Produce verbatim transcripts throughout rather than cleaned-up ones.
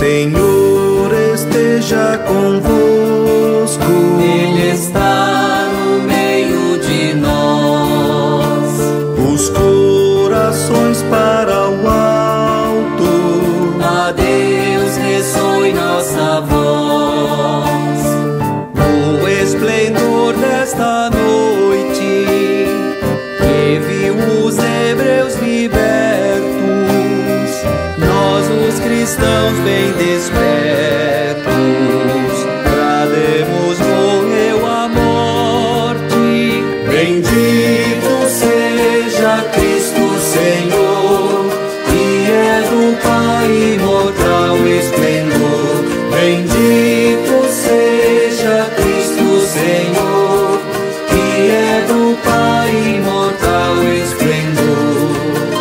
Senhor esteja convosco. Ele está no meio de nós. Os corações para o alto. A Deus ressoe nossa voz. O esplendor desta noite, que viu os hebreus libertos, nós os cristãos bem despertos, brademos, morreu a morte. Bendito seja Cristo Senhor, que é do Pai imortal esplendor. Bendito seja Cristo Senhor, que é do Pai imortal esplendor.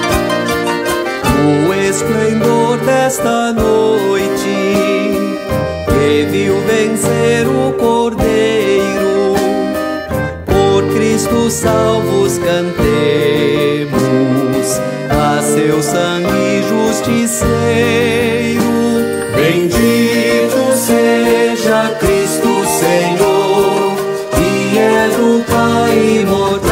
O esplendor desta noite, que viu vencer o Cordeiro, por Cristo salvos cantemos, a seu sangue justiceiro. Bendito seja Cristo Senhor, que é do Pai imortal